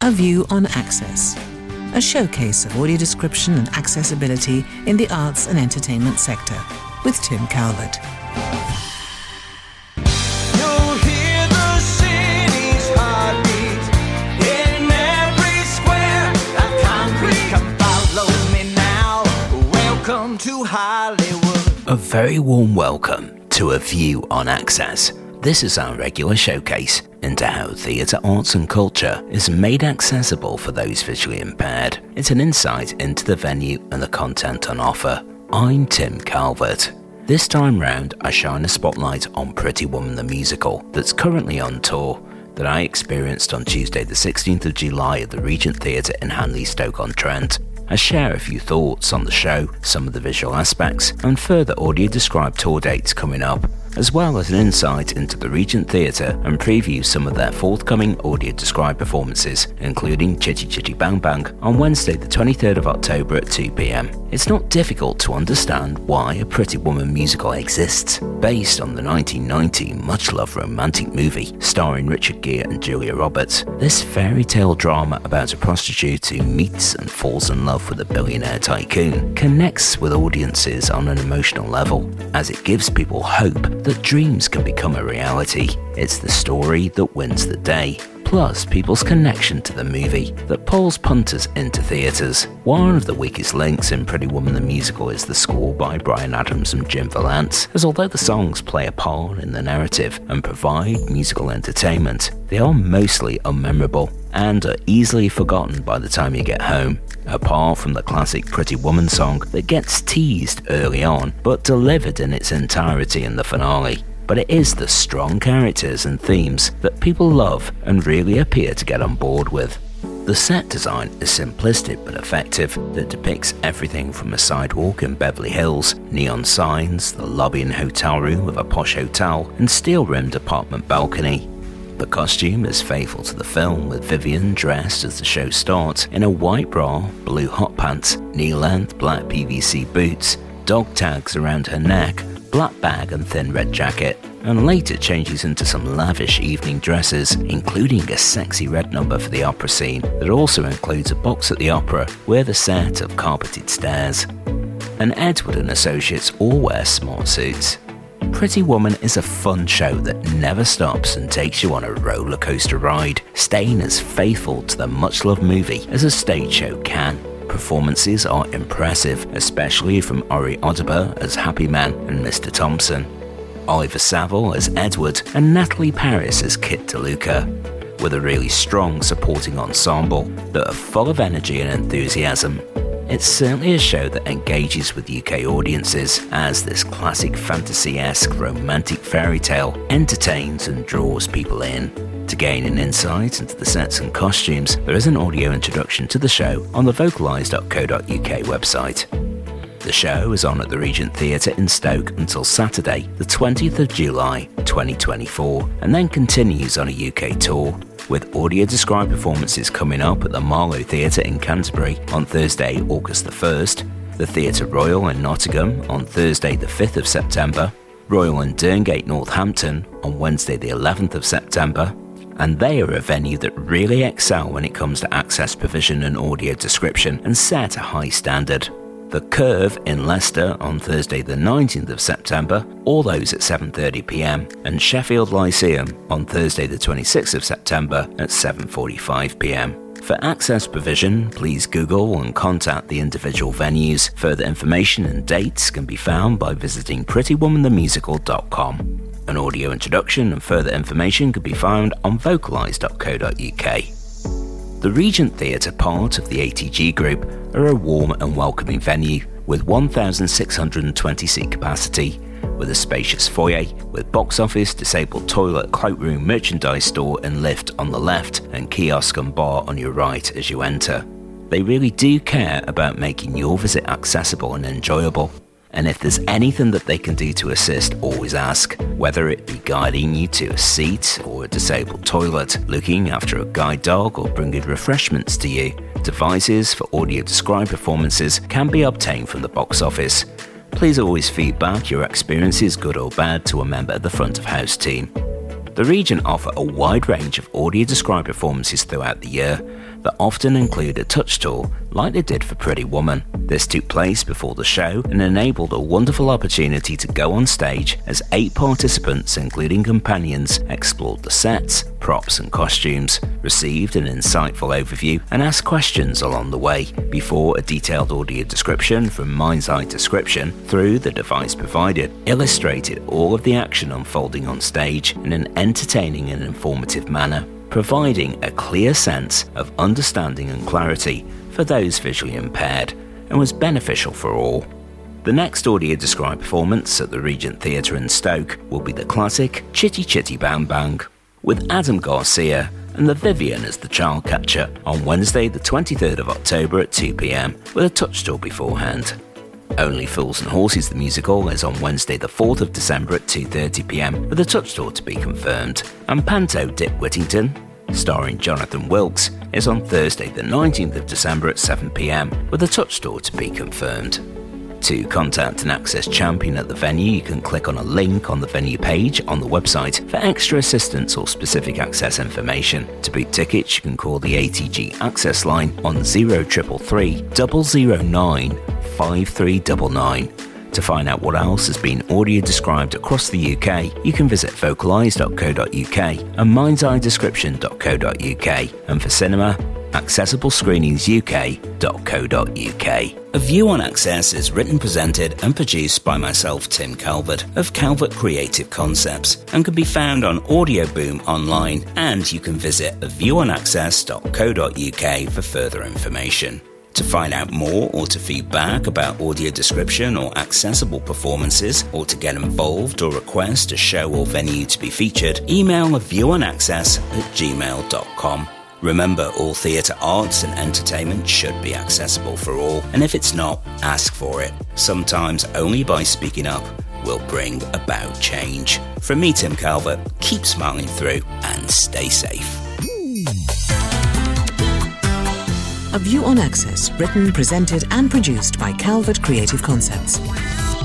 A View on Access, a showcase of audio description and accessibility in the arts and entertainment sector, with Tim Calvert. You'll hear the city's heartbeat in every square of concrete. Come follow me now. Welcome to Hollywood. A very warm welcome to A View on Access. This is our regular showcase into how theatre arts and culture is made accessible for those visually impaired. It's an insight into the venue and the content on offer. I'm Tim Calvert. This time round, I shine a spotlight on Pretty Woman the Musical that's currently on tour, that I experienced on Tuesday the 16th of July at the Regent Theatre in Hanley, Stoke-on-Trent. I share a few thoughts on the show, some of the visual aspects, and further audio-described tour dates coming up, as well as an insight into the Regent Theatre and preview some of their forthcoming audio-described performances, including Chitty Chitty Bang Bang on Wednesday the 23rd of October at 2 p.m. It's not difficult to understand why a Pretty Woman musical exists. Based on the 1990 much-loved romantic movie starring Richard Gere and Julia Roberts, this fairy tale drama about a prostitute who meets and falls in love with a billionaire tycoon connects with audiences on an emotional level, as it gives people hope that dreams can become a reality. It's the story that wins the day, plus people's connection to the movie that pulls punters into theatres. One of the weakest links in Pretty Woman the Musical is the score by Bryan Adams and Jim Vallance, as although the songs play a part in the narrative and provide musical entertainment, they are mostly unmemorable and are easily forgotten by the time you get home, apart from the classic Pretty Woman song that gets teased early on but delivered in its entirety in the finale. But it is the strong characters and themes that people love and really appear to get on board with. The set design is simplistic but effective, that depicts everything from a sidewalk in Beverly Hills, neon signs, the lobby and hotel room of a posh hotel, and steel-rimmed apartment balcony. The costume is faithful to the film, with Vivian dressed as the show starts in a white bra, blue hot pants, knee-length black PVC boots, dog tags around her neck, black bag and thin red jacket, and later changes into some lavish evening dresses, including a sexy red number for the opera scene that also includes a box at the opera with a set of carpeted stairs. And Edward and Associates all wear smart suits. Pretty Woman is a fun show that never stops and takes you on a roller coaster ride, staying as faithful to the much-loved movie as a stage show can. Performances are impressive, especially from Ori Oduber as Happy Man and Mr. Thompson, Oliver Saville as Edward, and Natalie Paris as Kit DeLuca, with a really strong supporting ensemble that are full of energy and enthusiasm. It's certainly a show that engages with UK audiences, as this classic fantasy-esque romantic fairy tale entertains and draws people in. To gain an insight into the sets and costumes, there is an audio introduction to the show on the vocalise.co.uk website. The show is on at the Regent Theatre in Stoke until Saturday, the 20th of July 2024, and then continues on a UK tour, with audio-described performances coming up at the Marlow Theatre in Canterbury on Thursday, August the 1st, the Theatre Royal in Nottingham on Thursday the 5th of September, Royal in Derngate, Northampton on Wednesday the 11th of September, and they are a venue that really excel when it comes to access provision and audio description and set a high standard. The Curve in Leicester on Thursday the 19th of September, all those at 7:30 p.m, and Sheffield Lyceum on Thursday the 26th of September at 7:45 p.m. For access provision, please Google and contact the individual venues. Further information and dates can be found by visiting prettywomanthemusical.com. An audio introduction and further information can be found on vocalise.co.uk. The Regent Theatre, part of the ATG Group, are a warm and welcoming venue with 1,620 seat capacity, with a spacious foyer with box office, disabled toilet, cloakroom, merchandise store and lift on the left, and kiosk and bar on your right as you enter. They really do care about making your visit accessible and enjoyable. And if there's anything that they can do to assist, always ask, whether it be guiding you to a seat or a disabled toilet, looking after a guide dog, or bringing refreshments to you. Devices for audio-described performances can be obtained from the box office. Please always feedback your experiences, good or bad, to a member of the front of house team. The Regent offer a wide range of audio-described performances throughout the year that often include a touch tour like they did for Pretty Woman. This took place before the show and enabled a wonderful opportunity to go on stage as 8 participants, including companions, explored the sets, props and costumes, received an insightful overview and asked questions along the way before a detailed audio description from Mind's Eye Description through the device provided illustrated all of the action unfolding on stage in an entertaining and informative manner, providing a clear sense of understanding and clarity for those visually impaired, and was beneficial for all. The next audio-described performance at the Regent Theatre in Stoke will be the classic Chitty Chitty Bang Bang, with Adam Garcia and the Vivian as the child catcher on Wednesday the 23rd of October at 2 p.m, with a touch tour beforehand. Only Fools and Horses the musical is on Wednesday the 4th of December at 2:30 p.m, with a touch tour to be confirmed, and Panto Dick Whittington, starring Jonathan Wilkes, is on Thursday the 19th of December at 7 p.m, with a touch tour to be confirmed. To contact an Access champion at the venue, you can click on a link on the venue page on the website for extra assistance or specific Access information. To book tickets, you can call the ATG Access line on 0333 009 5399. To find out what else has been audio described across the UK, you can visit vocalise.co.uk and mindsedescription.co.uk, and for cinema, accessiblescreeningsuk.co.uk. A View on Access is written, presented and produced by myself, Tim Calvert, of Calvert Creative Concepts, and can be found on Audio Boom online, and you can visit aviewоnaccess.co.uk for further information. To find out more or to feedback about audio description or accessible performances, or to get involved or request a show or venue to be featured, email aviewоnaccess@gmail.com. Remember, all theatre arts and entertainment should be accessible for all, and if it's not, ask for it. Sometimes only by speaking up will bring about change. From me, Tim Calvert, keep smiling through and stay safe. A View on Access, written, presented and produced by Calvert Creative Concepts.